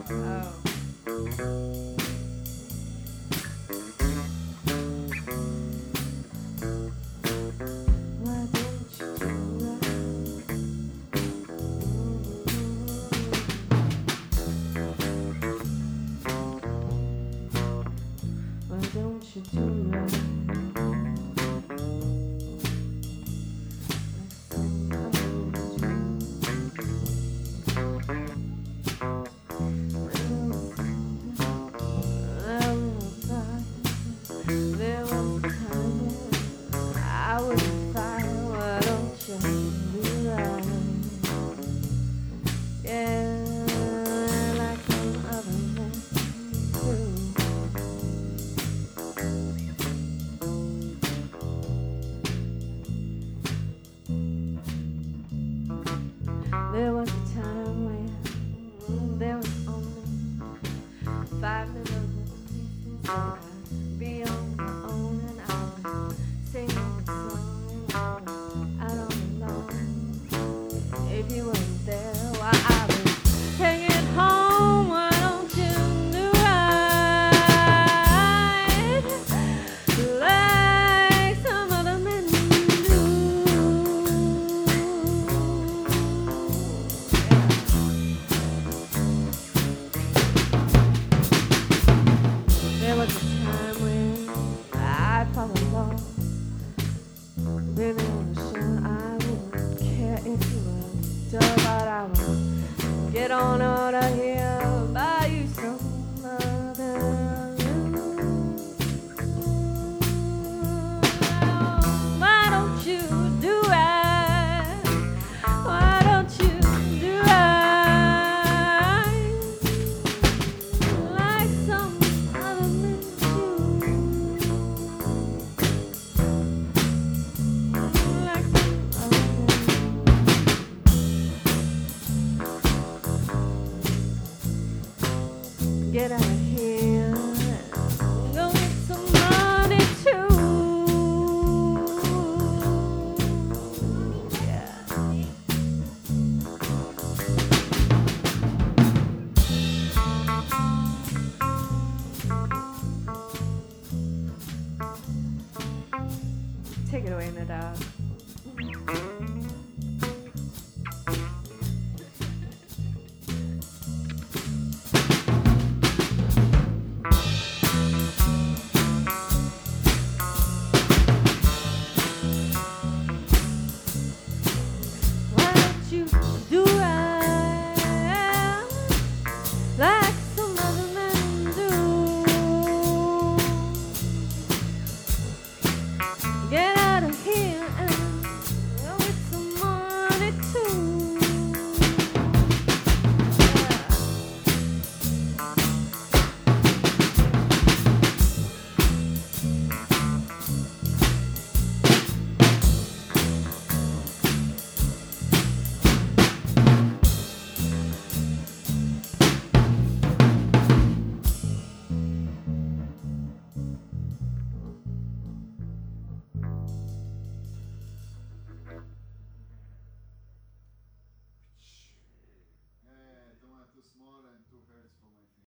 There was a time when there was only 5 little pieces that I'd be on my own and I would sing a song out on the lawn. If you weren't there while I was hanging home, why don't you do right like some other men do? There was a time when I'd fall in love. Baby, on the show, I wouldn't care if you were dull, but I would get on out of here, buy you some other. Why don't you do right? Why don't you do right like some other men do? Like some other men. Get out of here.